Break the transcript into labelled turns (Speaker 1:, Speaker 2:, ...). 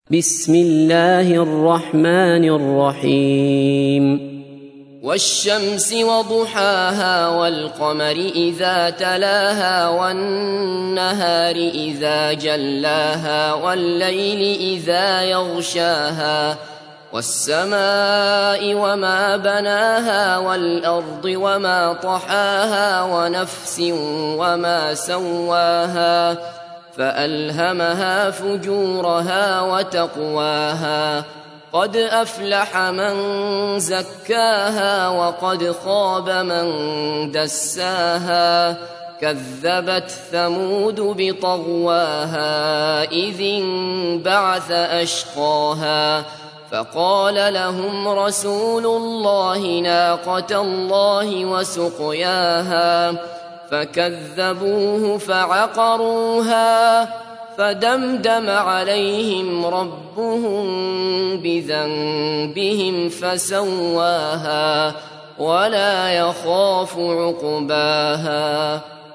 Speaker 1: بسم الله الرحمن الرحيم
Speaker 2: والشمس وضحاها والقمر إذا تلاها والنهار إذا جلاها والليل إذا يغشاها والسماء وما بناها والأرض وما طحاها ونفس وما سواها فألهمها فجورها وتقواها قد أفلح من زكاها وقد خاب من دساها كذبت ثمود بطغواها إذ انبعث أشقاها فقال لهم رسول الله ناقة الله وسقياها فكذبوه فعقروها فدمدم عليهم ربهم بذنبهم فسواها ولا يخاف عقباها